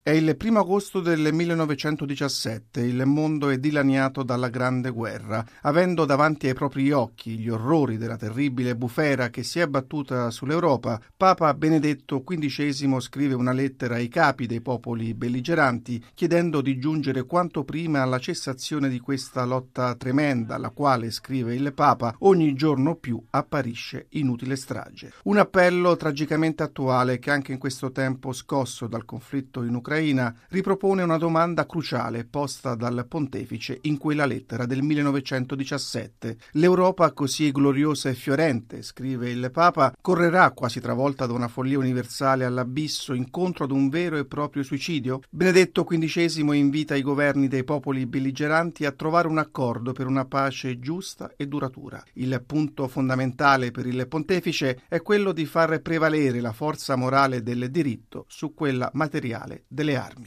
È il 1° agosto del 1917, il mondo è dilaniato dalla Grande Guerra. Avendo davanti ai propri occhi gli orrori della terribile bufera che si è abbattuta sull'Europa, Papa Benedetto XV scrive una lettera ai capi dei popoli belligeranti chiedendo di giungere quanto prima alla cessazione di questa lotta tremenda, alla quale, scrive il Papa, ogni giorno più apparisce inutile strage. Un appello tragicamente attuale che anche in questo tempo scosso dal conflitto in Ucraina ripropone una domanda cruciale posta dal pontefice in quella lettera del 1917. L'Europa così gloriosa e fiorente, scrive il Papa, correrà quasi travolta da una follia universale all'abisso incontro ad un vero e proprio suicidio? Benedetto XV invita i governi dei popoli belligeranti a trovare un accordo per una pace giusta e duratura. Il punto fondamentale per il pontefice è quello di far prevalere la forza morale del diritto su quella materiale delle armi.